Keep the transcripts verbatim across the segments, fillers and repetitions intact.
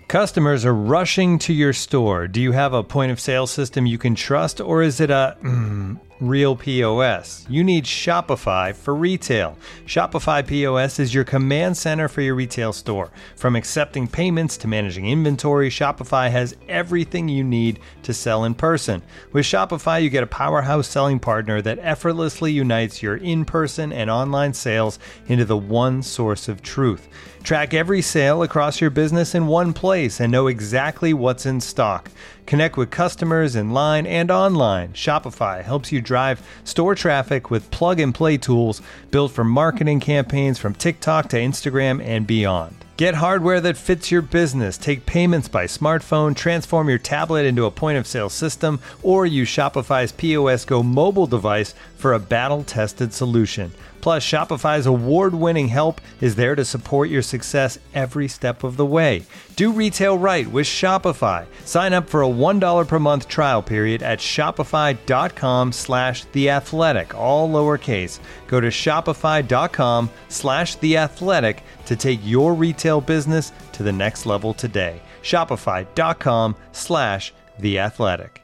Customers are rushing to your store. Do you have a point of sale system you can trust, or is it a mm, real P O S? You need Shopify for retail. Shopify P O S is your command center for your retail store. From accepting payments to managing inventory, Shopify has everything you need to sell in person. With Shopify, you get a powerhouse selling partner that effortlessly unites your in-person and online sales into the one source of truth. Track every sale across your business in one place and know exactly what's in stock. Connect with customers in line and online. Shopify helps you drive store traffic with plug-and-play tools built for marketing campaigns from TikTok to Instagram and beyond. Get hardware that fits your business. Take payments by smartphone, transform your tablet into a point-of-sale system, or use Shopify's P O S Go mobile device for a battle-tested solution. Plus, Shopify's award-winning help is there to support your success every step of the way. Do retail right with Shopify. Sign up for a one dollar per month trial period at shopify.com slash theathletic, all lowercase. Go to shopify.com slash theathletic to take your retail business to the next level today. Shopify.com slash theathletic.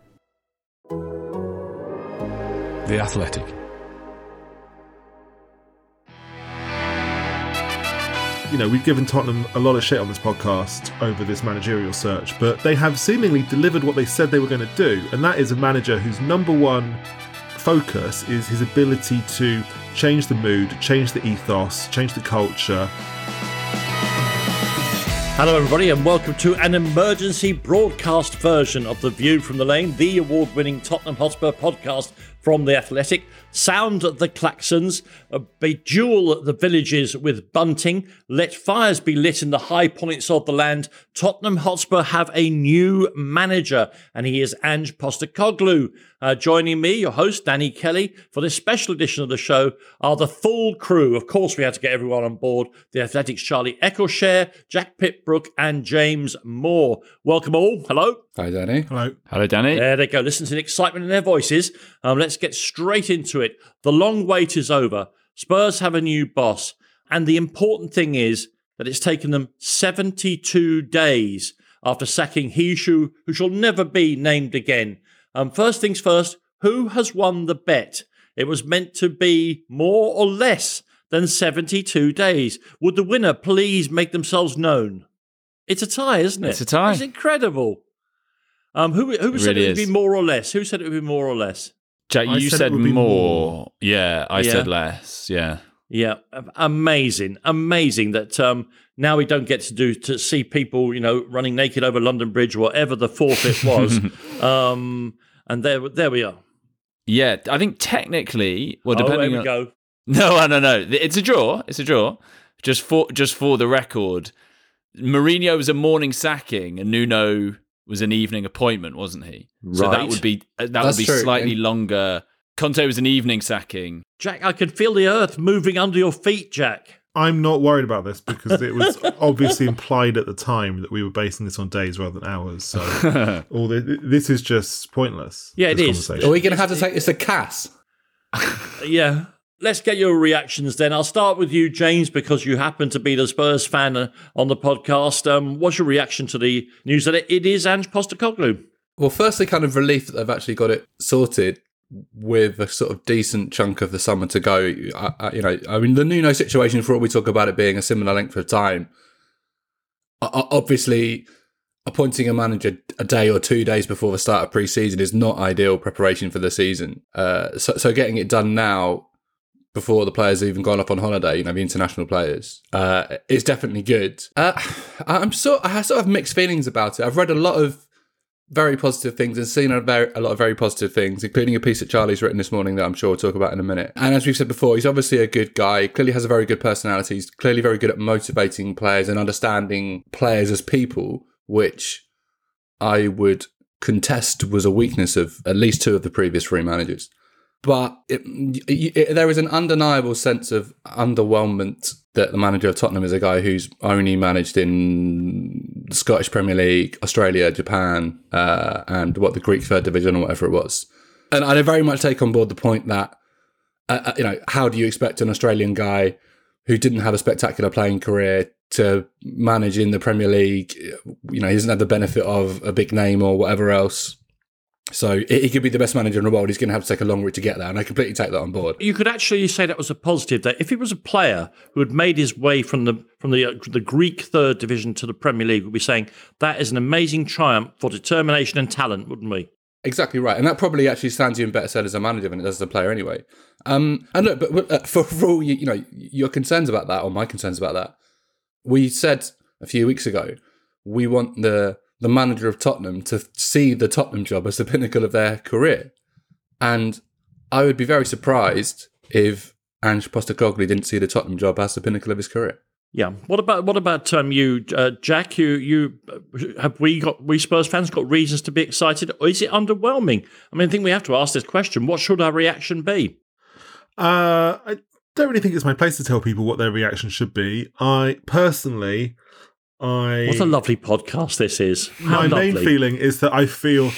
The Athletic. You know, we've given Tottenham a lot of shit on this podcast over this managerial search, but they have seemingly delivered what they said they were going to do, and that is a manager whose number one focus is his ability to change the mood, change the ethos, change the culture. Hello everybody and welcome to an emergency broadcast version of The View from the Lane, the award-winning Tottenham Hotspur podcast from The Athletic. Sound the klaxons, bejewel the villages with bunting, let fires be lit in the high points of the land. Tottenham Hotspur have a new manager, and he is Ange Postecoglou. Uh, joining me, your host, Danny Kelly, for this special edition of the show are the full crew. Of course, we had to get everyone on board. The Athletic's Charlie Eccleshare, Jack Pitbrook, and James Moore. Welcome all. Hello. Hi, Danny. Hello. Hello, Danny. There they go. Listen to the excitement in their voices. Um, let's get straight into it. The long wait is over. Spurs have a new boss. And the important thing is that it's taken them seventy-two days after sacking he who, who shall never be named again. Um, first things first, who has won the bet? It was meant to be more or less than seventy-two days. Would the winner please make themselves known? It's a tie, isn't it? It's a tie. It's incredible. Um, who who It said really it would is. be more or less? Who said it would be more or less? Jack, I you said said, it would be more. more. Yeah, I Yeah. said less. Yeah. Yeah, amazing, amazing that um, now we don't get to do to see people, you know, running naked over London Bridge or whatever the forfeit was. um, and there, there we are. Yeah, I think technically, well, Oh, depending there we on go. no, no, no, it's a draw. It's a draw. Just for just for the record, Mourinho was a morning sacking, and Nuno was an evening appointment, wasn't he? So that Right. would be that That's would be true. slightly And- longer. Conte was an evening sacking. Jack, I can feel the earth moving under your feet, Jack. I'm not worried about this because it was obviously implied at the time that we were basing this on days rather than hours. So all the, this is just pointless. Yeah, it this is. conversation. Are we going to have to take this to Cass? Yeah. Let's get your reactions then. I'll start with you, James, because you happen to be the Spurs fan uh, on the podcast. Um, what's your reaction to the news that it, it is Ange Postecoglou? Well, firstly, kind of relief that they've actually got it sorted with a sort of decent chunk of the summer to go. I, I, you know, I mean, the Nuno situation, for all we talk about it being a similar length of time, o- obviously appointing a manager a day or two days before the start of pre-season is not ideal preparation for the season. Uh, so, so getting it done now, before the players have even gone up on holiday, you know, the international players, uh, is definitely good. Uh, I'm sort, I sort of mixed feelings about it. I've read a lot of very positive things and seen a, very, a lot of very positive things, including a piece that Charlie's written this morning that I'm sure we'll talk about in a minute. And as we've said before, he's obviously a good guy, clearly has a very good personality, he's clearly very good at motivating players and understanding players as people, which I would contest was a weakness of at least two of the previous three managers. But it, it, there is an undeniable sense of underwhelmment that the manager of Tottenham is a guy who's only managed in the Scottish Premier League, Australia, Japan, uh, and what the Greek third division or whatever it was. And I very much take on board the point that, uh, you know, how do you expect an Australian guy who didn't have a spectacular playing career to manage in the Premier League you know, he doesn't have the benefit of a big name or whatever else. So he could be the best manager in the world. He's going to have to take a long route to get there, and I completely take that on board. You could actually say that was a positive. That if he was a player who had made his way from the from the uh, the Greek third division to the Premier League, we'd be saying that is an amazing triumph for determination and talent, wouldn't we? Exactly right, and that probably actually stands you in better stead as a manager than it does as a player, anyway. Um, and look, but, but uh, for, for all you, you know, your concerns about that, or my concerns about that, we said a few weeks ago we want the. the manager of Tottenham to see the Tottenham job as the pinnacle of their career. And I would be very surprised if Ange Postecoglou didn't see the Tottenham job as the pinnacle of his career. Yeah. What about what about um, you, uh, Jack? You you have we got we Spurs fans got reasons to be excited, or is it underwhelming? I mean, I think we have to ask this question: what should our reaction be? Uh, I don't really think it's my place to tell people what their reaction should be. I personally. I, what a lovely podcast this is. How my lovely. main feeling is that I feel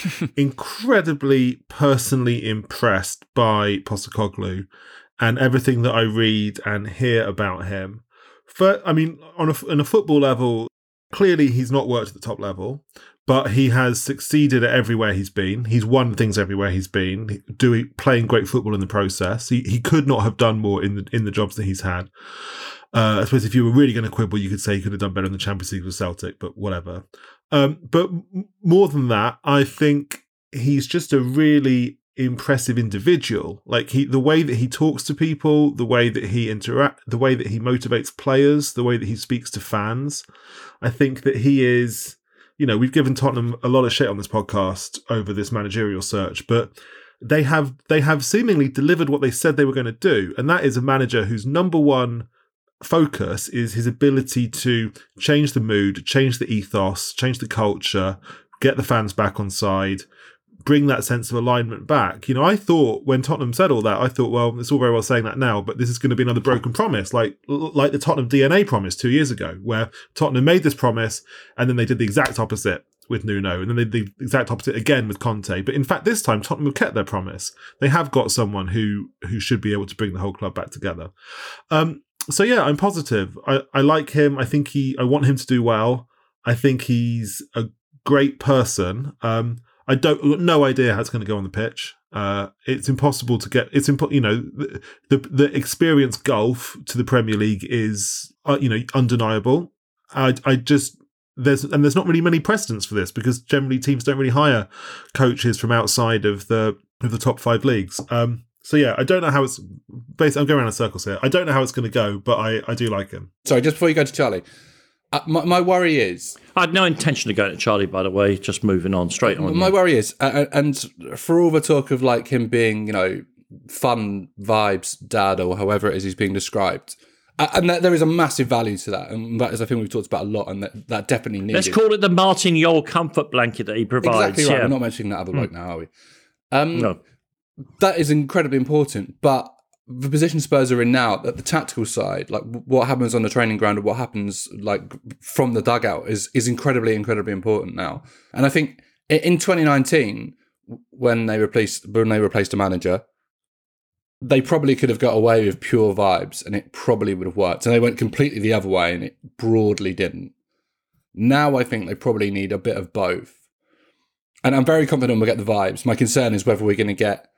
incredibly personally impressed by Postecoglou and everything that I read and hear about him. For, I mean, on a, on a football level, clearly he's not worked at the top level, but he has succeeded at everywhere he's been. He's won things everywhere he's been, doing playing great football in the process. He he could not have done more in the in the jobs that he's had. Uh, I suppose if you were really going to quibble, you could say he could have done better in the Champions League with Celtic, but whatever. Um, but m- more than that, I think he's just a really impressive individual. Like he, the way that he talks to people, the way that he interact, the way that he motivates players, the way that he speaks to fans. I think that he is, you know, we've given Tottenham a lot of shit on this podcast over this managerial search, but they have they have seemingly delivered what they said they were going to do, and that is a manager whose number one focus is his ability to change the mood, change the ethos, change the culture, get the fans back on side, bring that sense of alignment back. You know, I thought when Tottenham said all that, I thought, well, it's all very well saying that now, but this is going to be another broken promise, like like the Tottenham D N A promise two years ago, where Tottenham made this promise and then they did the exact opposite with Nuno, and then they did the exact opposite again with Conte. But in fact, this time Tottenham have kept their promise. They have got someone who who should be able to bring the whole club back together. Um, So yeah, I'm positive. I, I like him. I think he. I want him to do well. I think he's a great person. Um, I don't no idea how it's going to go on the pitch. Uh, it's impossible to get. It's impo- You know, the, the the experience gulf to the Premier League is uh, you know undeniable. I I just there's and there's not really many precedents for this because generally teams don't really hire coaches from outside of the of the top five leagues. Um, So yeah, I don't know how it's. Basically, I'm going around in circles here. I don't know how it's going to go, but I, I do like him. Sorry, just before you go to Charlie, uh, my, my worry is. I had no intention of going to Charlie, by the way. Just moving on straight on. My worry is, uh, and for all the talk of like him being, you know, fun vibes dad or however it is he's being described, uh, and that, there is a massive value to that, and that is a thing we've talked about a lot, and that, that definitely needed. Let's call it the Martin Yole comfort blanket that he provides. Exactly right. Yeah. We're not mentioning that other bloke mm. now, are we? Um, no. That is incredibly important, but the position Spurs are in now, at the tactical side, like what happens on the training ground and what happens like from the dugout is is incredibly, incredibly important now. And I think in twenty nineteen, when they replaced when they replaced a manager, they probably could have got away with pure vibes, and it probably would have worked. And they went completely the other way, and it broadly didn't. Now I think they probably need a bit of both, and I'm very confident we'll get the vibes. My concern is whether we're going to get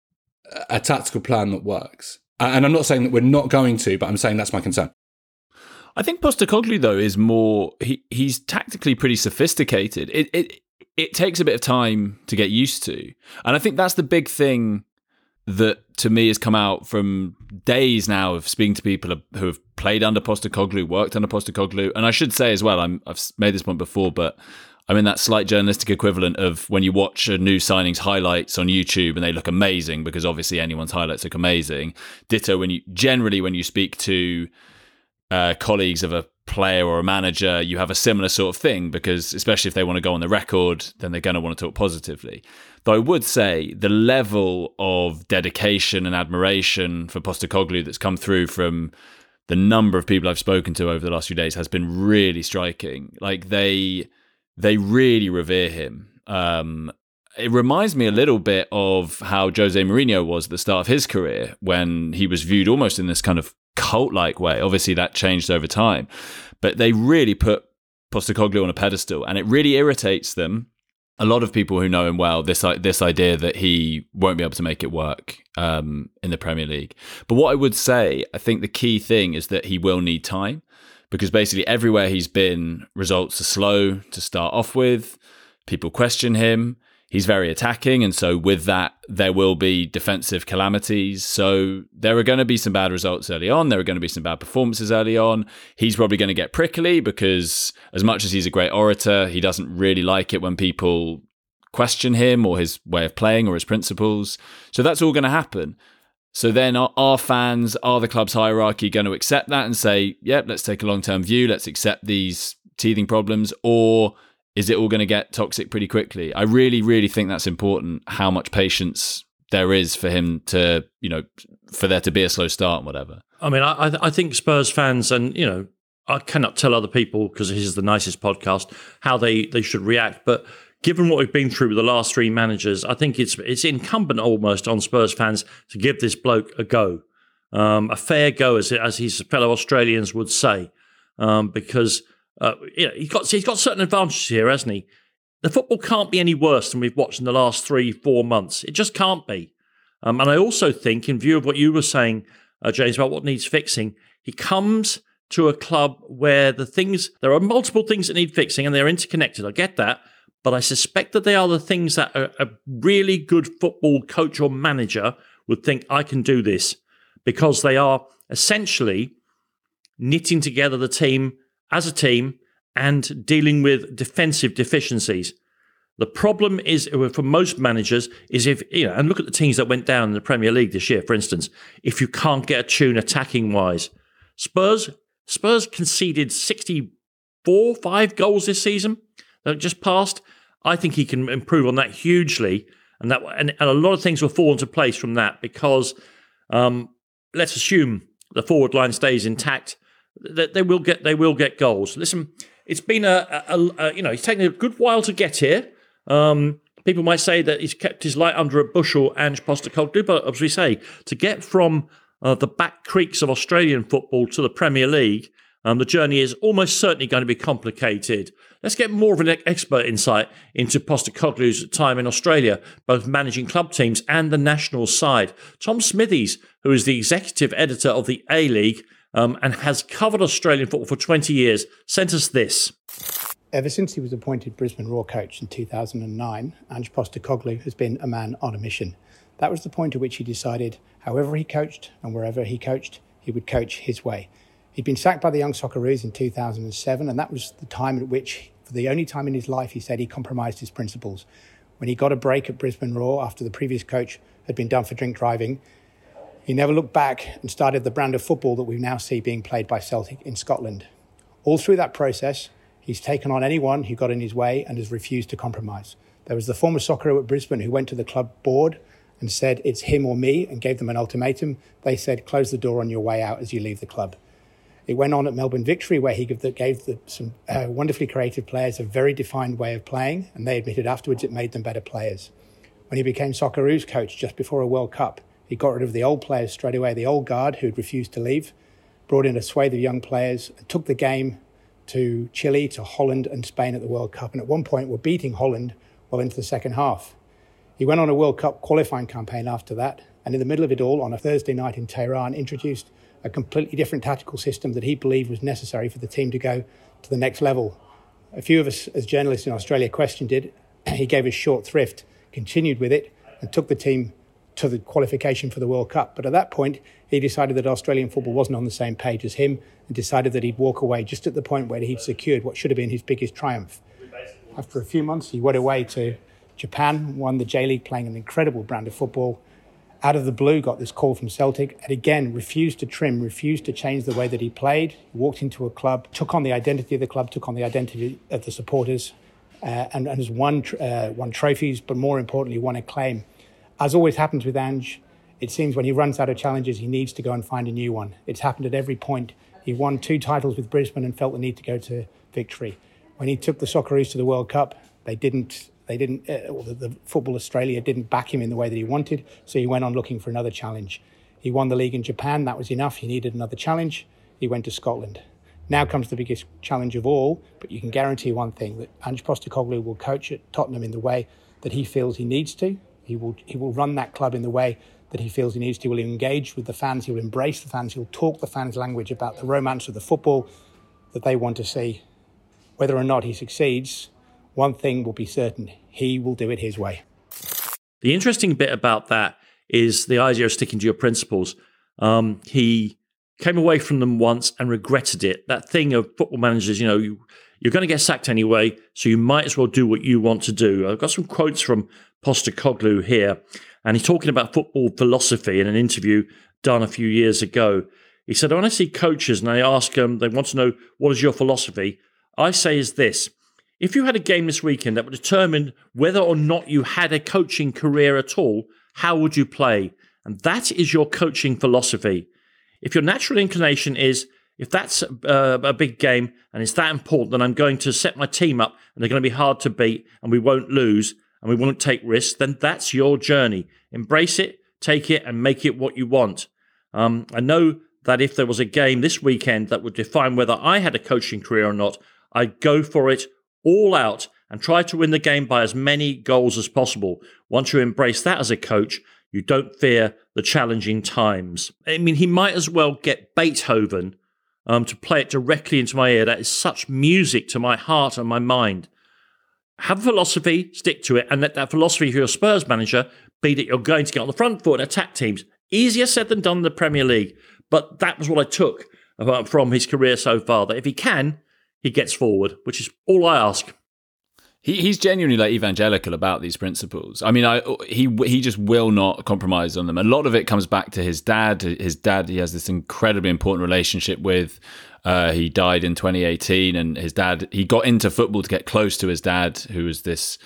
a tactical plan that works. And I'm not saying that we're not going to, but I'm saying that's my concern. I think Postecoglou, though, is more... He, he's tactically pretty sophisticated. It, it it takes a bit of time to get used to. And I think that's the big thing that, to me, has come out from days now of speaking to people who have played under Postecoglou, worked under Postecoglou. And I should say as well, I'm, I've made this point before, but I'm in that slight journalistic equivalent of when you watch a new signing's highlights on YouTube and they look amazing because obviously anyone's highlights look amazing. Ditto when you generally when you speak to uh, colleagues of a player or a manager, you have a similar sort of thing because especially if they want to go on the record, then they're going to want to talk positively. Though I would say the level of dedication and admiration for Postecoglou that's come through from the number of people I've spoken to over the last few days has been really striking. Like they... They really revere him. Um, it reminds me a little bit of how Jose Mourinho was at the start of his career when he was viewed almost in this kind of cult-like way. Obviously, that changed over time. But they really put Postecoglou on a pedestal, and it really irritates them. A lot of people who know him well, this this idea that he won't be able to make it work um, in the Premier League. But what I would say, I think the key thing is that he will need time, because basically everywhere he's been, results are slow to start off with. People question him. He's very attacking, and so with that, there will be defensive calamities. So there are going to be some bad results early on. There are going to be some bad performances early on. He's probably going to get prickly because as much as he's a great orator, he doesn't really like it when people question him or his way of playing or his principles. So that's all going to happen. So then are, are fans, are the club's hierarchy going to accept that and say, yep, let's take a long-term view, let's accept these teething problems, or is it all going to get toxic pretty quickly? I really, really think that's important, how much patience there is for him to, you know, for there to be a slow start and whatever. I mean, I, I think Spurs fans, and, you know, I cannot tell other people, because this is the nicest podcast, how they, they should react. But given what we've been through with the last three managers, I think it's it's incumbent almost on Spurs fans to give this bloke a go, um, a fair go, as, as his fellow Australians would say, um, because... Uh, you know, he's got he's got certain advantages here, hasn't he? The football can't be any worse than we've watched in the last three, four months. It just can't be. Um, and I also think, in view of what you were saying, uh, James, about what needs fixing, he comes to a club where the things there are multiple things that need fixing, and they're interconnected. I get that, but I suspect that they are the things that a, a really good football coach or manager would think, I can do this, because they are essentially knitting together the team as a team and dealing with defensive deficiencies. The problem is, for most managers, is if, you know, and look at the teams that went down in the Premier League this year, for instance, if you can't get a tune attacking-wise. Spurs Spurs conceded sixty-four, five goals this season that just passed. I think he can improve on that hugely, and that and, and a lot of things will fall into place from that, because um, let's assume the forward line stays intact. That they will get, they will get goals. Listen, it's been a, a, a, you know, he's taken a good while to get here. Um, people might say that he's kept his light under a bushel, Ange Postecoglou, but as we say, to get from uh, the back creeks of Australian football to the Premier League, um, the journey is almost certainly going to be complicated. Let's get more of an expert insight into Postecoglou's time in Australia, both managing club teams and the national side. Tom Smithies, who is the executive editor of the A-League, Um, and has covered Australian football for twenty years, sent us this. Ever since he was appointed Brisbane Roar coach in two thousand nine, Ange Postecoglou has been a man on a mission. That was the point at which he decided, however he coached and wherever he coached, he would coach his way. He'd been sacked by the Young Socceroos in two thousand seven, and that was the time at which, for the only time in his life, he said he compromised his principles. When he got a break at Brisbane Roar after the previous coach had been done for drink driving, he never looked back and started the brand of football that we now see being played by Celtic in Scotland. All through that process, he's taken on anyone who got in his way and has refused to compromise. There was the former Socceroo at Brisbane who went to the club board and said, it's him or me, and gave them an ultimatum. They said, close the door on your way out as you leave the club. It went on at Melbourne Victory, where he gave, the, gave the, some uh, wonderfully creative players a very defined way of playing, and they admitted afterwards it made them better players. When he became Socceroos coach just before a World Cup, he got rid of the old players straight away, the old guard who'd refused to leave, brought in a swathe of young players, and took the game to Chile, to Holland and Spain at the World Cup, and at one point were beating Holland well into the second half. He went on a World Cup qualifying campaign after that, and in the middle of it all, on a Thursday night in Tehran, introduced a completely different tactical system that he believed was necessary for the team to go to the next level. A few of us as journalists in Australia questioned it. He gave us short thrift, continued with it, and took the team to the qualification for the World Cup. But at that point, he decided that Australian football wasn't on the same page as him, and decided that he'd walk away just at the point where he'd secured what should have been his biggest triumph. After a few months, he went away to Japan, won the J-League, playing an incredible brand of football. Out of the blue, got this call from Celtic, and again, refused to trim, refused to change the way that he played. He walked into a club, took on the identity of the club, took on the identity of the supporters, uh, and, and has won, uh, won trophies, but more importantly, won acclaim. As always happens with Ange, it seems when he runs out of challenges, he needs to go and find a new one. It's happened at every point. He won two titles with Brisbane and felt the need to go to victory. When he took the Socceroos to the World Cup, they didn't, they didn't, uh, or the, the Football Australia didn't back him in the way that he wanted, so he went on looking for another challenge. He won the league in Japan, that was enough. He needed another challenge. He went to Scotland. Now comes the biggest challenge of all, but you can guarantee one thing, that Ange Postecoglou will coach at Tottenham in the way that he feels he needs to. He will he will run that club in the way that he feels he needs to. He will engage with the fans, he will embrace the fans, he'll talk the fans' language about the romance of the football that they want to see. Whether or not he succeeds, one thing will be certain, he will do it his way. The interesting bit about that is the idea of sticking to your principles. Um, he came away from them once and regretted it. That thing of football managers, you know, you, you're going to get sacked anyway, so you might as well do what you want to do. I've got some quotes from Postecoglou here, and he's talking about football philosophy in an interview done a few years ago. He said, when I see coaches and I ask them, they want to know, what is your philosophy? I say is this: if you had a game this weekend that would determine whether or not you had a coaching career at all, how would you play? And that is your coaching philosophy. If your natural inclination is, if that's uh, a big game and it's that important, then I'm going to set my team up and they're going to be hard to beat and we won't lose and we won't take risks, then that's your journey. Embrace it, take it, and make it what you want. Um, I know that if there was a game this weekend that would define whether I had a coaching career or not, I'd go for it all out and try to win the game by as many goals as possible. Once you embrace that as a coach, you don't fear the challenging times. I mean, he might as well get Beethoven um, to play it directly into my ear. That is such music to my heart and my mind. Have a philosophy, stick to it, and let that philosophy for your Spurs manager be that you're going to get on the front foot and attack teams. Easier said than done in the Premier League, but that was what I took from his career so far, that if he can, he gets forward, which is all I ask. He he's genuinely like evangelical about these principles. I mean, I he he just will not compromise on them. A lot of it comes back to his dad. His dad, he has this incredibly important relationship with. Uh, he died in twenty eighteen, and his dad, he got into football to get close to his dad, who was this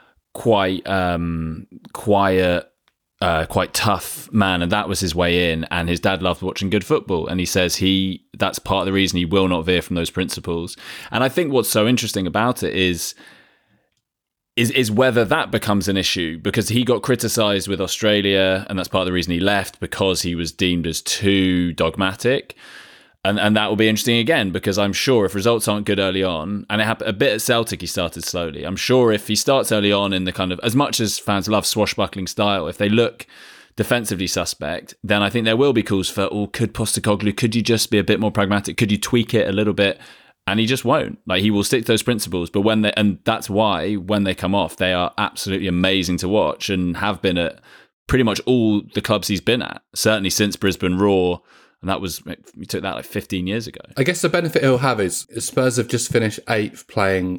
quite um, quiet, uh, quite tough man, and that was his way in. And his dad loved watching good football, and he says he that's part of the reason he will not veer from those principles. And I think what's so interesting about it is. Is is whether that becomes an issue, because he got criticised with Australia, and that's part of the reason he left, because he was deemed as too dogmatic. And and that will be interesting again, because I'm sure if results aren't good early on, and it happened a bit at Celtic, he started slowly. I'm sure if he starts early on in the kind of, as much as fans love swashbuckling style, if they look defensively suspect, then I think there will be calls for, oh, could Postecoglou, could you just be a bit more pragmatic? Could you tweak it a little bit? And he just won't. Like, he will stick to those principles. But when they, and that's why when they come off, they are absolutely amazing to watch, and have been at pretty much all the clubs he's been at, certainly since Brisbane Roar. And that was, we took that like fifteen years ago. I guess the benefit he'll have is Spurs have just finished eighth, playing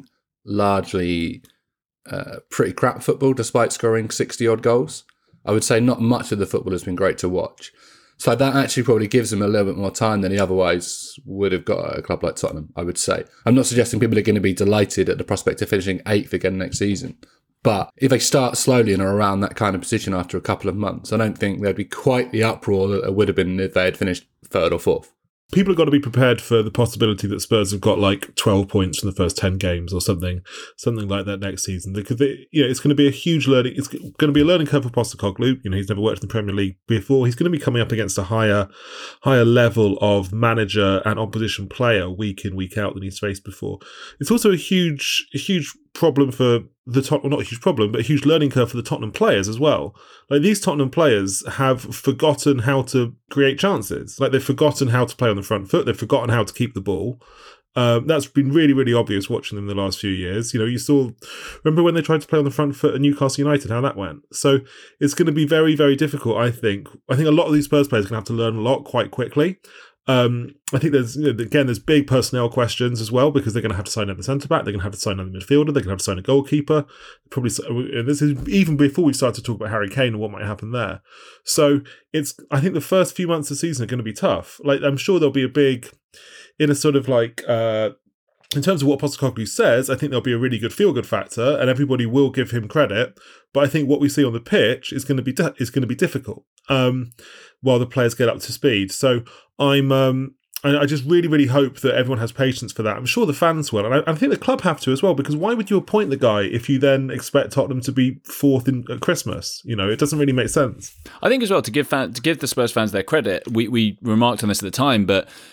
largely uh, pretty crap football despite scoring sixty odd goals. I would say not much of the football has been great to watch. So that actually probably gives him a little bit more time than he otherwise would have got at a club like Tottenham, I would say. I'm not suggesting people are going to be delighted at the prospect of finishing eighth again next season. But if they start slowly and are around that kind of position after a couple of months, I don't think there'd be quite the uproar that there would have been if they had finished third or fourth. People have got to be prepared for the possibility that Spurs have got like twelve points from the first ten games or something, something like that next season. Because they, you know, it's going to be a huge learning. It's going to be a learning curve for Postecoglou. You know, he's never worked in the Premier League before. He's going to be coming up against a higher, higher level of manager and opposition player week in, week out than he's faced before. It's also a huge, a huge problem for the top, well, not a huge problem, but a huge learning curve for the Tottenham players as well. Like, these Tottenham players have forgotten how to create chances. Like, they've forgotten how to play on the front foot. They've forgotten how to keep the ball. Um, that's been really, really obvious watching them the last few years. You know, you saw, remember when they tried to play on the front foot at Newcastle United, how that went? So it's going to be very, very difficult, I think. I think a lot of these Spurs players are going to have to learn a lot quite quickly. Um, I think there's, you know, again, there's big personnel questions as well, because they're going to have to sign out the centre-back, they're going to have to sign out the midfielder, they're going to have to sign a goalkeeper. Probably, this is even before we start to talk about Harry Kane and what might happen there. So it's, I think the first few months of the season are going to be tough. Like, I'm sure there'll be a big, in a sort of like, uh, in terms of what Postecoglou says, I think there'll be a really good feel-good factor, and everybody will give him credit. But I think what we see on the pitch is going to be di- is going to be difficult um, while the players get up to speed. So I'm, um, I, I just really, really hope that everyone has patience for that. I'm sure the fans will, and I, I think the club have to as well. Because why would you appoint the guy if you then expect Tottenham to be fourth in at Christmas? You know, it doesn't really make sense. I think as well, to give fan, to give the Spurs fans their credit, we we remarked on this at the time, but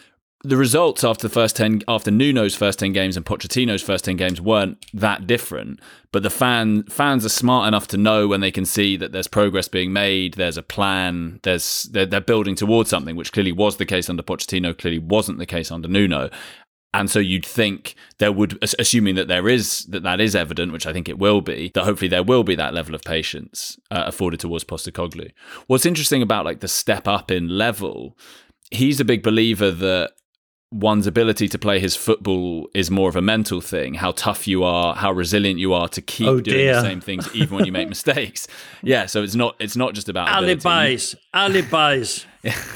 the results after the first ten, after Nuno's first ten games and Pochettino's first ten games weren't that different. But the fan fans are smart enough to know when they can see that there's progress being made, there's a plan, there's they're, they're building towards something, which clearly was the case under Pochettino, clearly wasn't the case under Nuno. And so you'd think there would, assuming that there is, that that is evident, which I think it will be, that hopefully there will be that level of patience uh, afforded towards Postecoglou. What's interesting about like the step up in level, he's a big believer that one's ability to play his football is more of a mental thing, how tough you are, how resilient you are to keep oh, doing dear. the same things even when you make mistakes. Yeah, so it's not it's not just about alibis, alibis.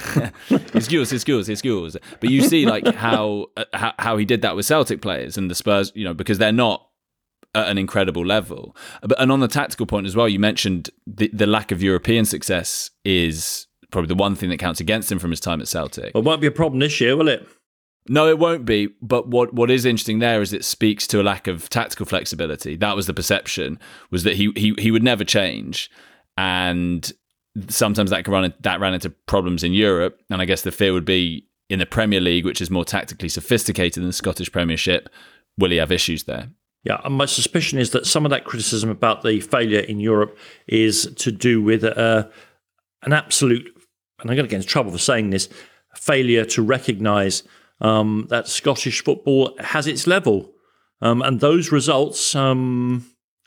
excuse, excuse, excuse. But you see like how, uh, how how he did that with Celtic players and the Spurs, you know, because they're not at an incredible level. But and on the tactical point as well, you mentioned the, the lack of European success is probably the one thing that counts against him from his time at Celtic. Well, it won't be a problem this year, will it? No, it won't be. But what, what is interesting there is it speaks to a lack of tactical flexibility. That was the perception, was that he he he would never change, and sometimes that can run that ran into problems in Europe. And I guess the fear would be in the Premier League, which is more tactically sophisticated than the Scottish Premiership. Will he have issues there? Yeah, and my suspicion is that some of that criticism about the failure in Europe is to do with uh, an absolute, and I'm going to get into trouble for saying this, failure to recognise Um, that Scottish football has its level, um, and those results, um,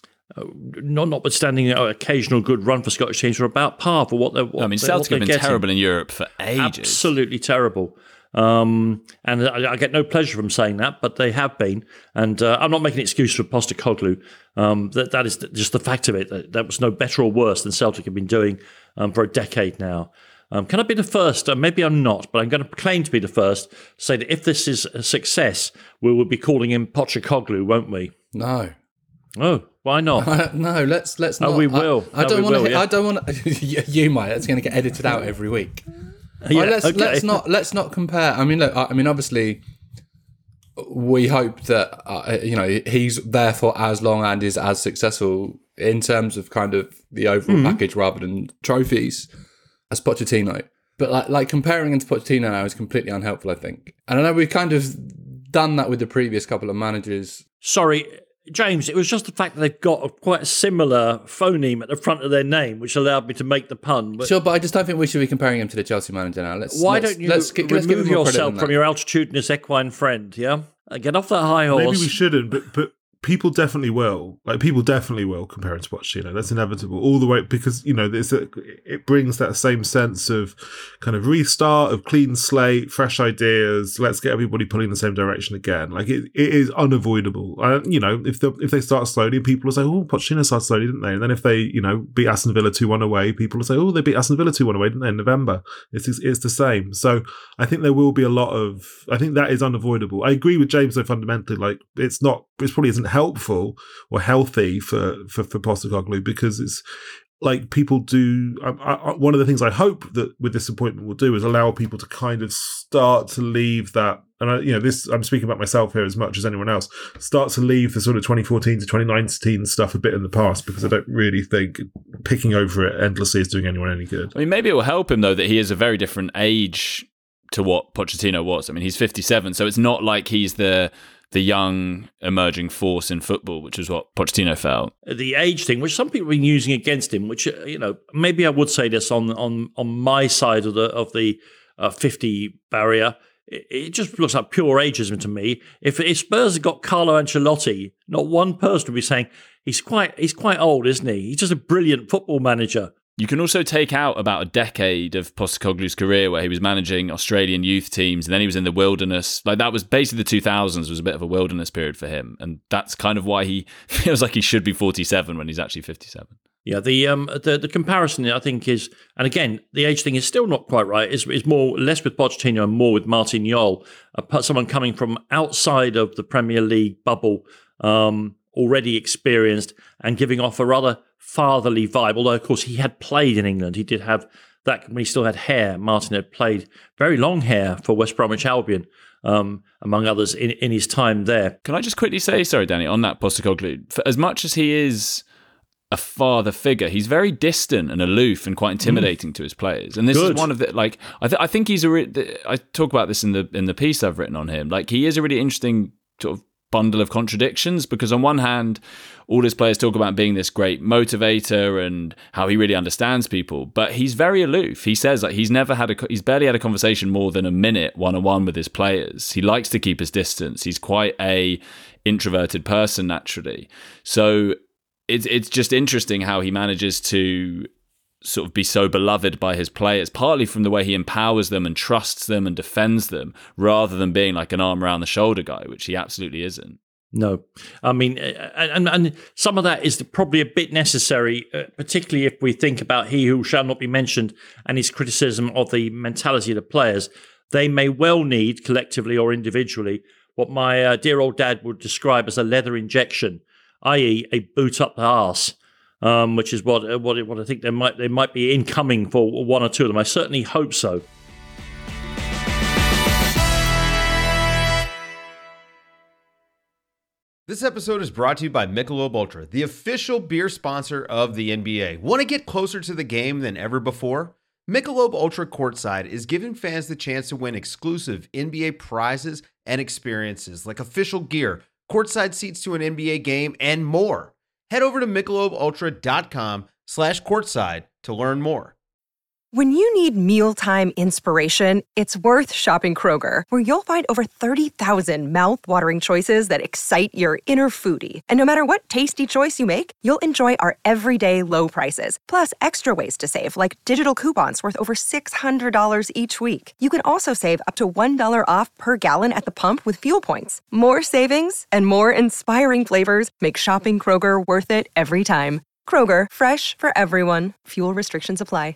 not notwithstanding an occasional good run for Scottish teams, are about par for what they're. What I mean, they're, Celtic what have been getting. terrible in Europe for ages. Absolutely terrible, um, and I, I get no pleasure from saying that, but they have been. And uh, I'm not making an excuse for Postecoglou. Um, that that is just the fact of it. That, that was no better or worse than Celtic have been doing um, for a decade now. Um, can I be the first? Uh, maybe I'm not, but I'm going to claim to be the first to say that if this is a success, we will be calling him Pochecoglou, won't we? No. Oh, why not? no, let's let's not. Oh, we will. I, I No, don't we want to. will, yeah. I don't want to. you might. That's going to get edited out every week. Yeah, Right, let's okay. let's not let's not compare. I mean, look. I I mean, obviously, we hope that uh, you know he's there for as long and is as successful in terms of kind of the overall Mm-hmm. package rather than trophies as Pochettino. But like like comparing him to Pochettino now is completely unhelpful, I think. And I know we've kind of done that with the previous couple of managers. Sorry, James, it was just the fact that they've got a quite a similar phoneme at the front of their name, which allowed me to make the pun. But Sure, but I just don't think we should be comparing him to the Chelsea manager now. Let's why let's, don't you let's, gi- let's give him remove more credit yourself than from that. your altitudinous equine friend, yeah? Uh, Get off that high horse. Maybe we shouldn't, but but people definitely will. Like people definitely will compare it to Pochettino. That's inevitable, all the way, because you know there's a, it brings that same sense of kind of restart, of clean slate, fresh ideas. Let's get everybody pulling in the same direction again. Like it, it is unavoidable. Uh, you know, if the if they start slowly, people will say, "Oh, Pochettino started slowly, didn't they?" And then if they, you know, beat Aston Villa two one away, people will say, "Oh, they beat Aston Villa two one away, didn't they?" In November, it's it's the same. So I think there will be a lot of. I think that is unavoidable. I agree with James though fundamentally. Like it's not. It probably isn't helpful or healthy for for, for Postecoglou because it's like people do. I, I, one of the things I hope that with this appointment will do is allow people to kind of start to leave that. And I, you know, this I'm speaking about myself here as much as anyone else. Start to leave the sort of twenty fourteen to twenty nineteen stuff a bit in the past because I don't really think picking over it endlessly is doing anyone any good. I mean, maybe it will help him though that he is a very different age to what Pochettino was. I mean, he's fifty-seven, so it's not like he's the the young emerging force in football, which is what Pochettino felt. The age thing, which some people have been using against him, which, uh, you know, maybe I would say this on on on my side of the of the uh, fifty barrier. It, it just looks like pure ageism to me. If, if Spurs had got Carlo Ancelotti, not one person would be saying he's quite he's quite old, isn't he? He's just a brilliant football manager. You can also take out about a decade of Postecoglou's career where he was managing Australian youth teams and then he was in the wilderness. Like that was basically the two thousands was a bit of a wilderness period for him. And that's kind of why he feels like he should be forty-seven when he's actually fifty-seven. Yeah, the um the, the comparison I think is, and again, the age thing is still not quite right. Is is more less with Pochettino and more with Martin Jol, uh, someone coming from outside of the Premier League bubble, um, already experienced and giving off a rather fatherly vibe. Although of course he had played in England, he did have that when he still had hair. Martin had played very long hair for West Bromwich Albion, um, among others in in his time there. Can I just quickly say, sorry, Danny, on that Postecoglou, for as much as he is a father figure. He's very distant and aloof and quite intimidating mm. to his players. And this Good. is one of the like I, th- I think he's a. Re- I talk about this in the in the piece I've written on him. Like he is a really interesting sort of bundle of contradictions, because on one hand, all his players talk about being this great motivator and how he really understands people, but he's very aloof. He says like he's never had a he's barely had a conversation more than a minute one on one with his players. He likes to keep his distance. He's quite a introverted person naturally. So it's it's just interesting how he manages to sort of be so beloved by his players, partly from the way he empowers them and trusts them and defends them, rather than being like an arm around the shoulder guy, which he absolutely isn't. No, I mean, and, and some of that is probably a bit necessary, uh, particularly if we think about he who shall not be mentioned and his criticism of the mentality of the players. They may well need, collectively or individually, what my uh, dear old dad would describe as a leather injection, that is a boot up the arse. Um, which is what what what I think there might they might be incoming for one or two of them. I certainly hope so. This episode is brought to you by Michelob Ultra, the official beer sponsor of the N B A. Want to get closer to the game than ever before? Michelob Ultra Courtside is giving fans the chance to win exclusive N B A prizes and experiences like official gear, courtside seats to an N B A game, and more. Head over to michelobultra.com slash courtside to learn more. When you need mealtime inspiration, it's worth shopping Kroger, where you'll find over thirty thousand mouth-watering choices that excite your inner foodie. And no matter what tasty choice you make, you'll enjoy our everyday low prices, plus extra ways to save, like digital coupons worth over six hundred dollars each week. You can also save up to one dollar off per gallon at the pump with fuel points. More savings and more inspiring flavors make shopping Kroger worth it every time. Kroger, fresh for everyone. Fuel restrictions apply.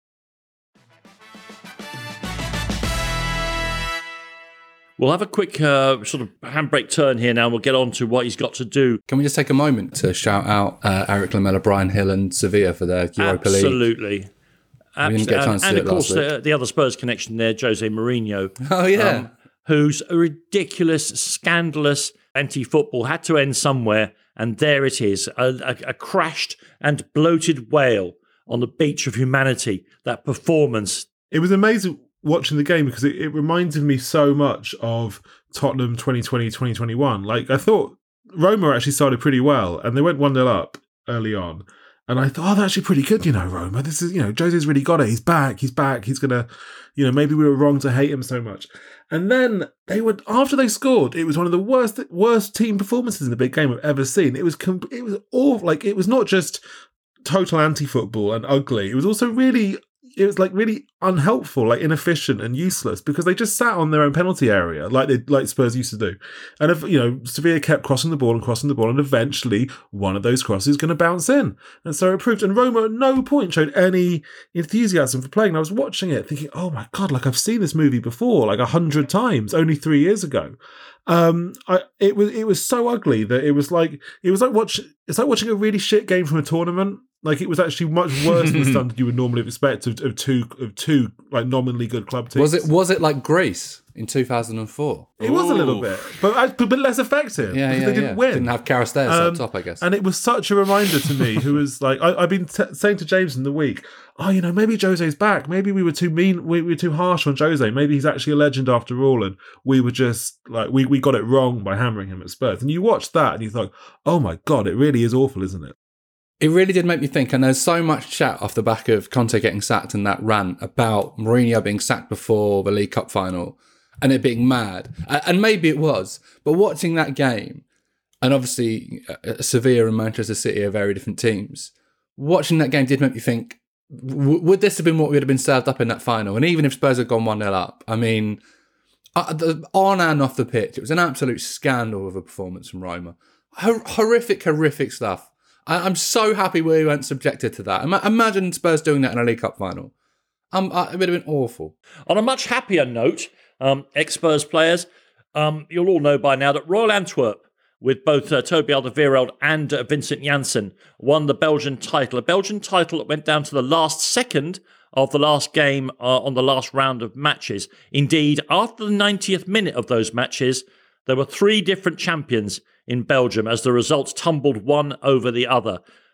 We'll have a quick uh, sort of handbrake turn here now. We'll get on to what he's got to do. Can we just take a moment to shout out uh, Eric Lamela, Brian Hill and Sevilla for their Europa Absolutely. League? Absolutely. We didn't get a chance and, to and do of it course, last the, the other Spurs connection there, Jose Mourinho. Oh, yeah. Um, whose ridiculous, scandalous anti-football had to end somewhere. And there it is, a, a, a crashed and bloated whale on the beach of humanity. That performance. It was amazing watching the game because it, it reminded me so much of Tottenham twenty twenty, twenty twenty-one. Like, I thought Roma actually started pretty well and they went one nil up early on. And I thought, oh, they're actually pretty good, you know, Roma. This is, you know, Jose's really got it. He's back. He's back. He's going to, you know, maybe we were wrong to hate him so much. And then they would, after they scored, it was one of the worst, worst team performances in the big game I've ever seen. It was, it was all like, it was not just total anti-football and ugly. It was also really, it was like really unhelpful, like inefficient and useless because they just sat on their own penalty area like they like Spurs used to do. And if, you know, Sevilla kept crossing the ball and crossing the ball and eventually one of those crosses is going to bounce in. And so it proved, and Roma at no point showed any enthusiasm for playing. And I was watching it thinking, oh my God, like I've seen this movie before, like a hundred times, only three years ago. Um, I, it was, it was so ugly that it was like, it was like watch, it's like watching a really shit game from a tournament. Like, it was actually much worse than the standard you would normally expect of, of two of two like nominally good club teams. Was it was it like Greece in two thousand four? It Ooh. was a little bit, but but less effective yeah, because yeah, they didn't yeah. win. Didn't have Karisteas um, up top, I guess. And it was such a reminder to me, who was like, I, I've been t- saying to James in the week, oh, you know, maybe Jose's back. Maybe we were too mean. We, we were too harsh on Jose. Maybe he's actually a legend after all, and we were just like we we got it wrong by hammering him at Spurs. And you watch that, and you thought, oh my God, it really is awful, isn't it? It really did make me think, and there's so much chat off the back of Conte getting sacked and that rant about Mourinho being sacked before the League Cup final and it being mad. And maybe it was, but watching that game, and obviously Sevilla and Manchester City are very different teams, watching that game did make me think, w- would this have been what would have been served up in that final? And even if Spurs had gone one nil up, I mean, uh, the, on and off the pitch, it was an absolute scandal of a performance from Roma. Hor- horrific, horrific stuff. I'm so happy we weren't subjected to that. Imagine Spurs doing that in a League Cup final. Um, it would have been awful. On a much happier note, um, ex-Spurs players, um, you'll all know by now that Royal Antwerp, with both uh, Toby Alderweireld and uh, Vincent Janssen, won the Belgian title. A Belgian title that went down to the last second of the last game uh, on the last round of matches. Indeed, after the ninetieth minute of those matches, there were three different champions in Belgium as the results tumbled one over the other.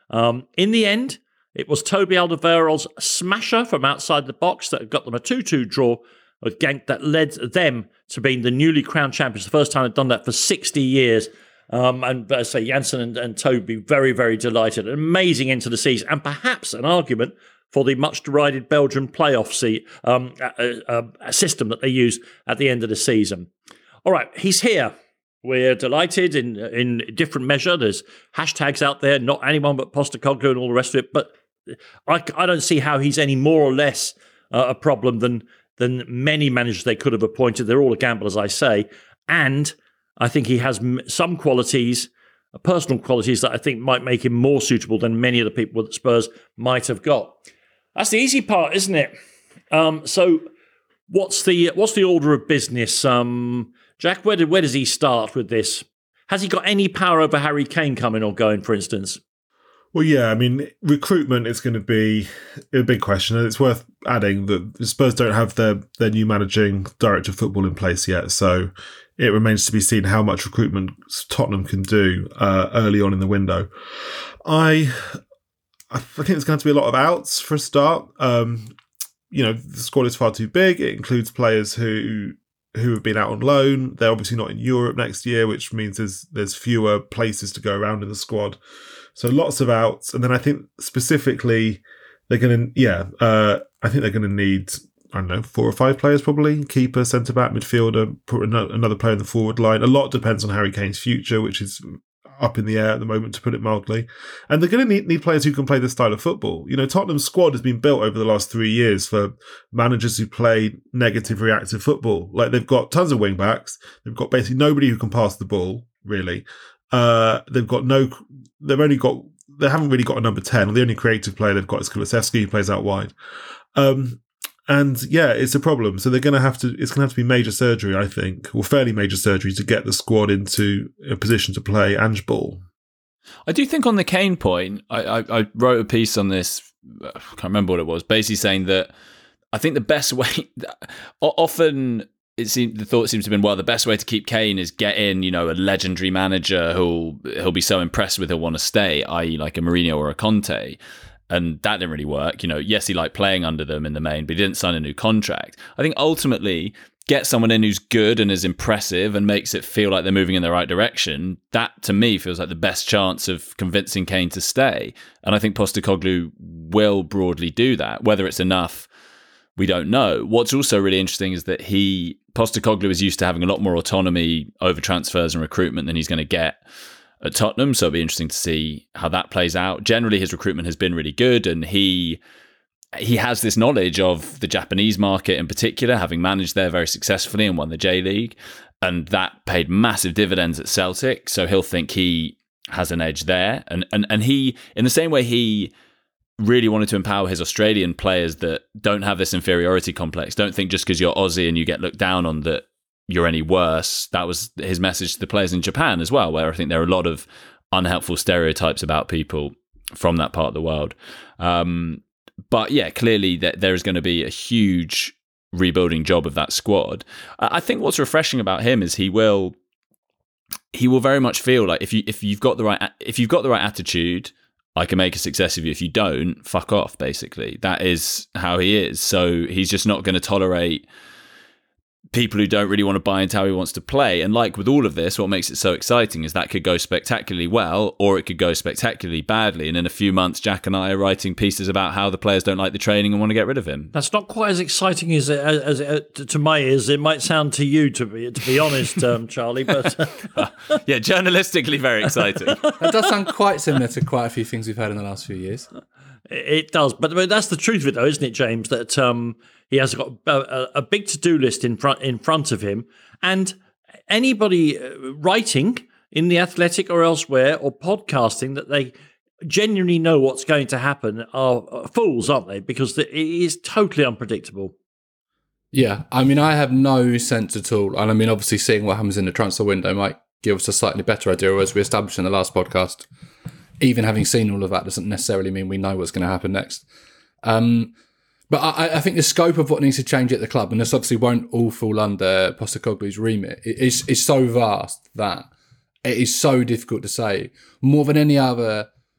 Um, in the end, it was Toby Alderweireld's smasher from outside the box that got them a two two draw, a Genk that led them to being the newly crowned champions. The first time they'd done that for sixty years. Um, and as I say, Janssen and, and Toby very, very delighted. An amazing end to the season, and perhaps an argument for the much derided Belgian playoff seat, um, a, a, a system that they use at the end of the season. All right, he's here. We're delighted in in different measure. There's hashtags out there, not anyone but Postecoglou and all the rest of it. But I, I don't see how he's any more or less uh, a problem than than many managers they could have appointed. They're all a gamble, as I say. And I think he has some qualities, uh, personal qualities, that I think might make him more suitable than many of the people that Spurs might have got. That's the easy part, isn't it? Um, so what's the what's the order of business? Um, Jack, where, did, where does he start with this? Has he got any power over Harry Kane coming or going, for instance? Well, yeah, I mean, recruitment is going to be a big question. And it's worth adding that Spurs don't have their, their new managing director of football in place yet. So it remains to be seen how much recruitment Tottenham can do uh, early on in the window. I I think there's going to be a lot of outs for a start. Um, you know, the squad is far too big. It includes players who who have been out on loan. They're obviously not in Europe next year, which means there's there's fewer places to go around in the squad. So lots of outs. And then I think specifically they're going to, yeah, uh, I think they're going to need, I don't know, four or five players probably. Keeper, centre-back, midfielder, put another player in the forward line. A lot depends on Harry Kane's future, which is up in the air at the moment, to put it mildly. And they're going to need, need players who can play this style of football. You know, Tottenham's squad has been built over the last three years for managers who play negative, reactive football. Like, they've got tons of wing-backs. They've got basically nobody who can pass the ball, really. Uh, they've got no... They've only got... They haven't really got a number ten. The only creative player they've got is Kulusevski, who plays out wide. Um... And yeah, it's a problem. So they're going to have to, it's going to have to be major surgery, I think, or fairly major surgery to get the squad into a position to play Ange ball. I do think on the Kane point, I, I, I wrote a piece on this, I can't remember what it was, basically saying that I think the best way, often it seemed, the thought seems to have been, well, the best way to keep Kane is get in, you know, a legendary manager who'll, he'll be so impressed with, he'll want to stay, that is like a Mourinho or a Conte. And that didn't really work. You know, yes, he liked playing under them in the main, but he didn't sign a new contract. I think ultimately, get someone in who's good and is impressive and makes it feel like they're moving in the right direction. That, to me, feels like the best chance of convincing Kane to stay. And I think Postecoglou will broadly do that. Whether it's enough, we don't know. What's also really interesting is that he, Postecoglou is used to having a lot more autonomy over transfers and recruitment than he's going to get at Tottenham, so it'll be interesting to see how that plays out. Generally, his recruitment has been really good, and he he has this knowledge of the Japanese market in particular, having managed there very successfully and won the J League, and that paid massive dividends at Celtic, so he'll think he has an edge there. And and and he, in the same way he really wanted to empower his Australian players that don't have this inferiority complex, don't think just because you're Aussie and you get looked down on that you're any worse. That was his message to the players in Japan as well, where I think there are a lot of unhelpful stereotypes about people from that part of the world. Um, but yeah, clearly that there is going to be a huge rebuilding job of that squad. I think what's refreshing about him is he will he will very much feel like if you if you've got the right if you've got the right attitude, I can make a success of you. If you don't, fuck off, basically. That is how he is. So he's just not going to tolerate people who don't really want to buy into how he wants to play. And like with all of this, what makes it so exciting is that could go spectacularly well, or it could go spectacularly badly. And in a few months, Jack and I are writing pieces about how the players don't like the training and want to get rid of him. That's not quite as exciting as, as, as to my ears. It might sound to you, to be to be honest, um, Charlie. But yeah, journalistically very exciting. That does sound quite similar to quite a few things we've heard in the last few years. It does, but, but that's the truth of it, though, isn't it, James? That um, he has got a, a big to-do list in front in front of him, and anybody writing in the Athletic or elsewhere or podcasting that they genuinely know what's going to happen are fools, aren't they? Because it is totally unpredictable. Yeah, I mean, I have no sense at all, and I mean, obviously, seeing what happens in the transfer window might give us a slightly better idea, as we established in the last podcast. Even having seen all of that doesn't necessarily mean we know what's going to happen next. Um, but I, I think the scope of what needs to change at the club, and this obviously won't all fall under Postecoglou's remit, is is so vast that it is so difficult to say. More than any other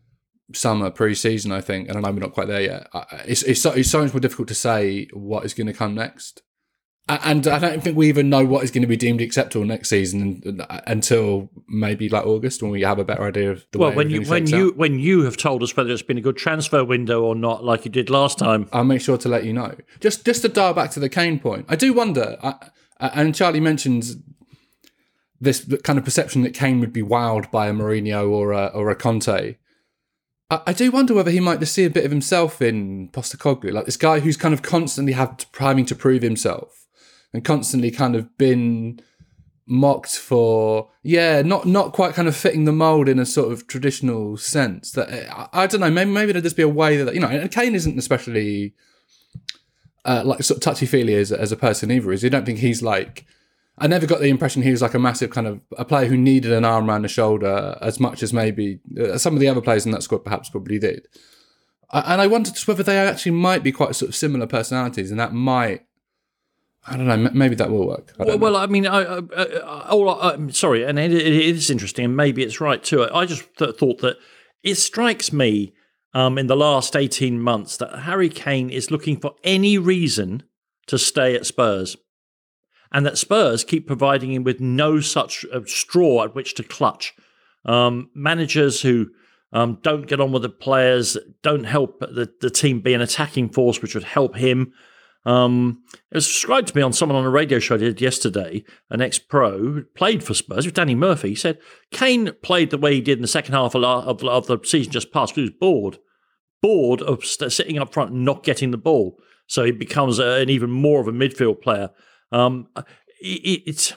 summer pre-season, I think, and I know we're not quite there yet. It's it's so, it's so much more difficult to say what is going to come next. And I don't think we even know what is going to be deemed acceptable next season until maybe like August, when we have a better idea of the well, way when you when you out. when you have told us whether it's been a good transfer window or not, like you did last time. I'll make sure to let you know. Just just to dial back to the Kane point, I do wonder, I, and Charlie mentions this kind of perception that Kane would be wowed by a Mourinho or a, or a Conte. I, I do wonder whether he might just see a bit of himself in Postecoglou, like this guy who's kind of constantly had to, having to prove himself. And constantly kind of been mocked for, yeah, not not quite kind of fitting the mould in a sort of traditional sense. That I, I don't know, maybe maybe there'll just be a way that, you know, and Kane isn't especially uh, like sort of touchy-feely as, as a person either, is he? I don't think he's like, I never got the impression he was like a massive kind of, a player who needed an arm around the shoulder as much as maybe uh, some of the other players in that squad perhaps probably did. And I wondered just whether they actually might be quite sort of similar personalities, and that might, I don't know. Maybe that will work. I well, well, I mean, I, I, I, all I, I'm sorry, and it, it is interesting, and maybe it's right too. I just th- thought that it strikes me um, in the last eighteen months that Harry Kane is looking for any reason to stay at Spurs, and that Spurs keep providing him with no such uh, straw at which to clutch. Um, managers who um, don't get on with the players, don't help the, the team be an attacking force, which would help him. Um, it was described to me on someone on a radio show I did yesterday, an ex-pro who played for Spurs, with Danny Murphy. He said Kane played the way he did in the second half of, of, of the season just past. He was bored, bored of st- sitting up front and not getting the ball. So he becomes a, an even more of a midfield player. Um, it, it's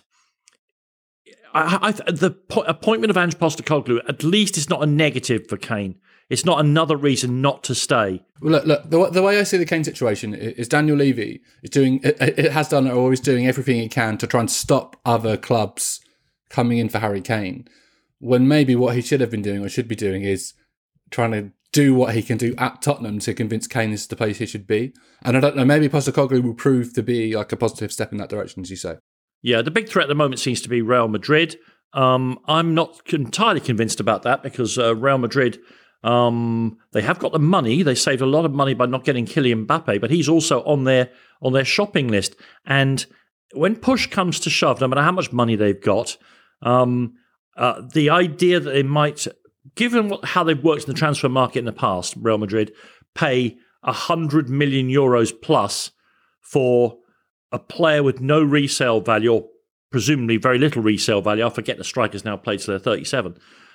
I, I, the po- appointment of Ange Postecoglou, at least, is not a negative for Kane. It's not another reason not to stay. Well, look, look the, the way I see the Kane situation is Daniel Levy is doing, it, it has done or is doing everything he can to try and stop other clubs coming in for Harry Kane, when maybe what he should have been doing or should be doing is trying to do what he can do at Tottenham to convince Kane this is the place he should be. And I don't know, maybe Postecoglou will prove to be like a positive step in that direction, as you say. Yeah, the big threat at the moment seems to be Real Madrid. Um, I'm not entirely convinced about that because uh, Real Madrid... Um, they have got the money. They saved a lot of money by not getting Kylian Mbappe, but he's also on their on their shopping list. And when push comes to shove, no matter how much money they've got, um, uh, the idea that they might, given what, how they've worked in the transfer market in the past, Real Madrid, pay one hundred million euros plus for a player with no resale value, or presumably very little resale value. I forget the strikers now played till they're thirty-seven.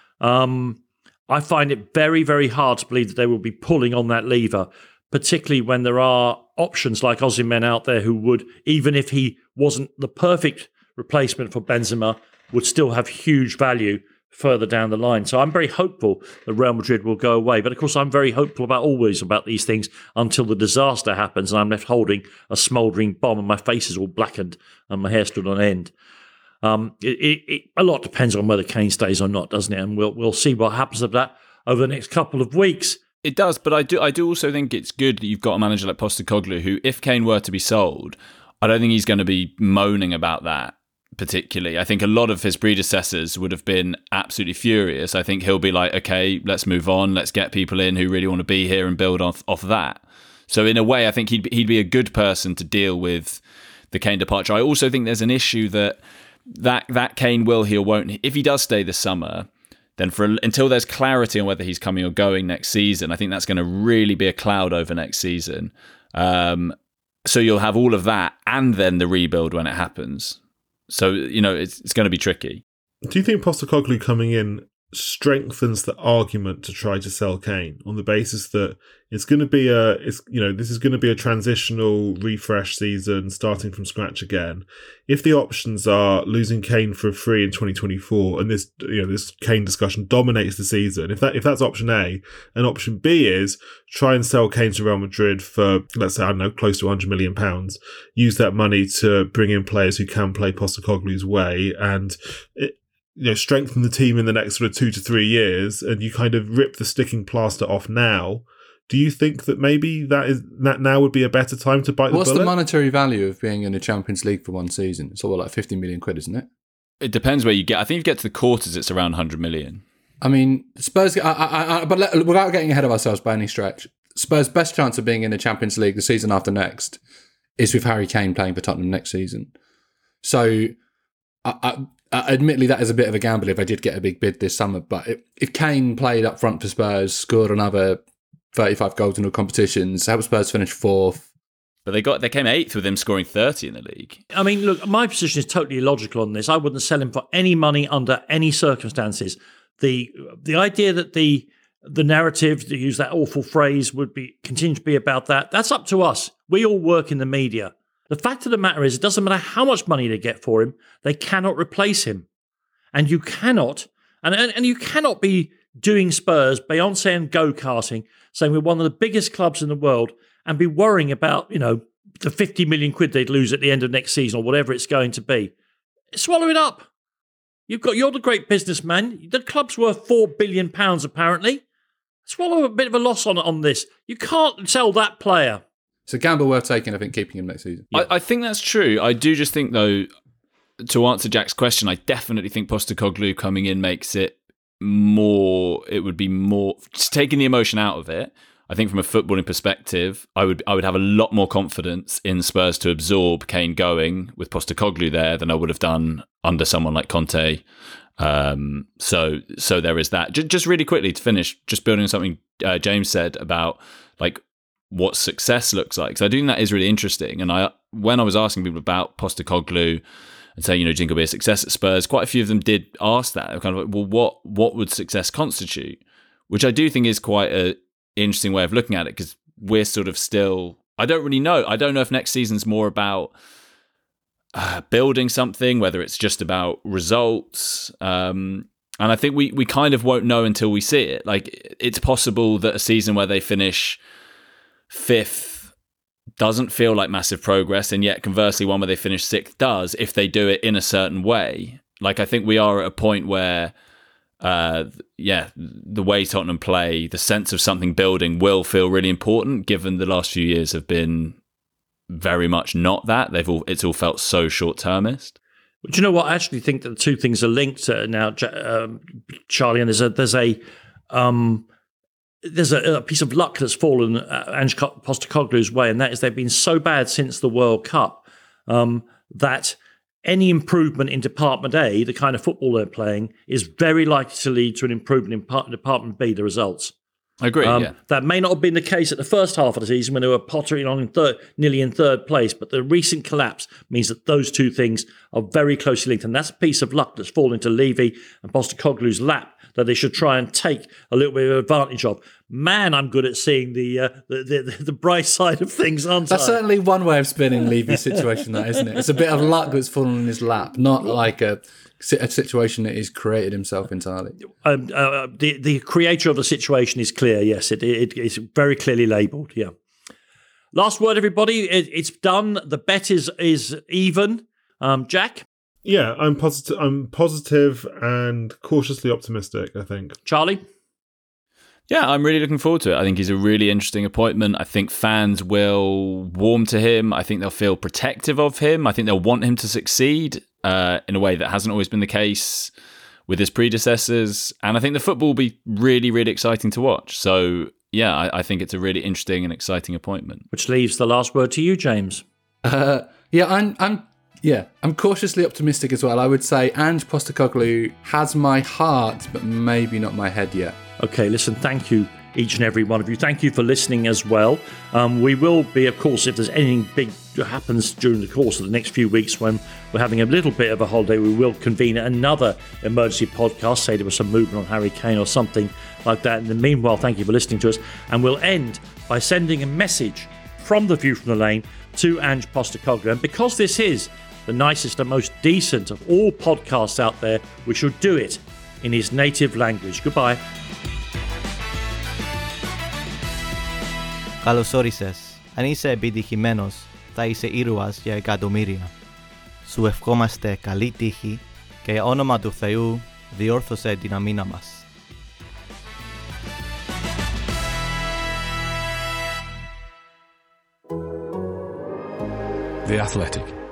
Um, I find it very, very hard to believe that they will be pulling on that lever, particularly when there are options like Osimhen out there who would, even if he wasn't the perfect replacement for Benzema, would still have huge value further down the line. So I'm very hopeful that Real Madrid will go away. But of course, I'm very hopeful about always about these things until the disaster happens and I'm left holding a smouldering bomb and my face is all blackened and my hair stood on end. Um, it, it, it, a lot depends on whether Kane stays or not, doesn't it? And we'll we'll see what happens of that over the next couple of weeks. It does, but I do I do also think it's good that you've got a manager like Postecoglou who, if Kane were to be sold, I don't think he's going to be moaning about that particularly. I think a lot of his predecessors would have been absolutely furious. I think he'll be like, okay, let's move on, let's get people in who really want to be here and build off, off that. So in a way, I think he'd he'd be a good person to deal with the Kane departure. I also think there's an issue that that that Kane will he or won't. If he does stay this summer, then for until there's clarity on whether he's coming or going next season, I think that's going to really be a cloud over next season. Um, so you'll have all of that and then the rebuild when it happens. So, you know, it's it's going to be tricky. Do you think Postecoglou coming in strengthens the argument to try to sell Kane on the basis that it's going to be a, it's you know, this is going to be a transitional refresh season starting from scratch again? If the options are losing Kane for free in twenty twenty-four and this, you know, this Kane discussion dominates the season, if that if that's option A, and option B is try and sell Kane to Real Madrid for, let's say, I don't know, close to one hundred million pounds, use that money to bring in players who can play Postecoglou's way and it, you know, strengthen the team in the next sort of two to three years, and you kind of rip the sticking plaster off now. Do you think that maybe that is that now would be a better time to bite the What's bullet? the monetary value of being in the Champions League for one season? It's all like fifty million quid, isn't it? It depends where you get. I think if you get to the quarters, it's around one hundred million. I mean, Spurs, I, I, I, but let, without getting ahead of ourselves by any stretch, Spurs' best chance of being in the Champions League the season after next is with Harry Kane playing for Tottenham next season. So, I, I, admittedly, that is a bit of a gamble if I did get a big bid this summer. But if, if Kane played up front for Spurs, scored another thirty-five goals in all competitions, helped Spurs finish fourth. But they got they came eighth with him scoring thirty in the league. I mean, look, my position is totally illogical on this. I wouldn't sell him for any money under any circumstances. The the idea that the the narrative, to use that awful phrase, would be continue to be about that, that's up to us. We all work in the media. The fact of the matter is, it doesn't matter how much money they get for him, they cannot replace him. And you cannot, and, and, and you cannot be doing Spurs, Beyonce and go-karting, saying we're one of the biggest clubs in the world, and be worrying about, you know, the fifty million quid they'd lose at the end of next season or whatever it's going to be. Swallow it up. You've got, you're the great businessman. The club's worth four billion pounds, apparently. Swallow a bit of a loss on on this. You can't sell that player. It's a gamble worth taking, I think, keeping him next season. Yeah. I, I think that's true. I do just think, though, to answer Jack's question, I definitely think Postecoglou coming in makes it more, it would be more, just taking the emotion out of it. I think from a footballing perspective, I would I would have a lot more confidence in Spurs to absorb Kane going with Postecoglou there than I would have done under someone like Conte. Um, so so there is that. Just, just really quickly to finish, just building on something uh, James said about like what success looks like. So I do think that is really interesting. And I when I was asking people about Postecoglou and saying, you know, do you think it'll be a success at Spurs, quite a few of them did ask that. They're kind of like, well, what what would success constitute? Which I do think is quite a interesting way of looking at it, because we're sort of still, I don't really know. I don't know if next season's more about uh, building something, whether it's just about results. Um, and I think we, we kind of won't know until we see it. Like, it's possible that a season where they finish fifth doesn't feel like massive progress, and yet conversely one where they finish sixth does, if they do it in a certain way. Like, I think we are at a point where Uh, yeah, the way Tottenham play, the sense of something building will feel really important, given the last few years have been very much not that. They've all it's all felt so short-termist. Do you know what? I actually think that the two things are linked uh, now, um, Charlie. And there's a there's a um, there's a, a piece of luck that's fallen uh, Ange Postecoglou's way, and that is they've been so bad since the World Cup um, that any improvement in Department A, the kind of football they're playing, is very likely to lead to an improvement in part, Department B, the results. I agree, um, yeah. That may not have been the case at the first half of the season when they were pottering on in third, nearly in third place, but the recent collapse means that those two things are very closely linked, and that's a piece of luck that's fallen into Levy and Postecoglou's lap that they should try and take a little bit of advantage of. Man, I'm good at seeing the uh, the, the the bright side of things, aren't That's I? That's certainly one way of spinning Levy's situation, that, isn't it? It's a bit of luck that's fallen in his lap, not like a, a situation that he's created himself entirely. Um, uh, the the creator of the situation is clear, yes. It, it It's very clearly labelled, yeah. Last word, everybody. It, it's done. The bet is, is even. Um, Jack? Yeah, I'm positive. I'm positive and cautiously optimistic, I think. Charlie? Yeah, I'm really looking forward to it. I think he's a really interesting appointment. I think fans will warm to him. I think they'll feel protective of him. I think they'll want him to succeed uh, in a way that hasn't always been the case with his predecessors. And I think the football will be really, really exciting to watch. So, yeah, I, I think it's a really interesting and exciting appointment. Which leaves the last word to you, James. Uh, yeah, I'm... I'm Yeah, I'm cautiously optimistic as well. I would say Ange Postecoglou has my heart, but maybe not my head yet. Okay, listen, thank you, each and every one of you. Thank you for listening as well. Um, we will be, of course, if there's anything big that happens during the course of the next few weeks when we're having a little bit of a holiday, we will convene another emergency podcast, say there was some movement on Harry Kane or something like that. In the meanwhile, thank you for listening to us. And we'll end by sending a message from The View from the Lane to Ange Postecoglou. And because this is the nicest and most decent of all podcasts out there, we should do it in his native language. Goodbye. Καλώς όρισες. Αν είσαι επιτυχημένος, θα είσαι ήρωας για εκατομμύρια. Σου ευχόμαστε καλή τύχη και για όνομα του Θεού διόρθωσε την αμήνα μας. The Athletic.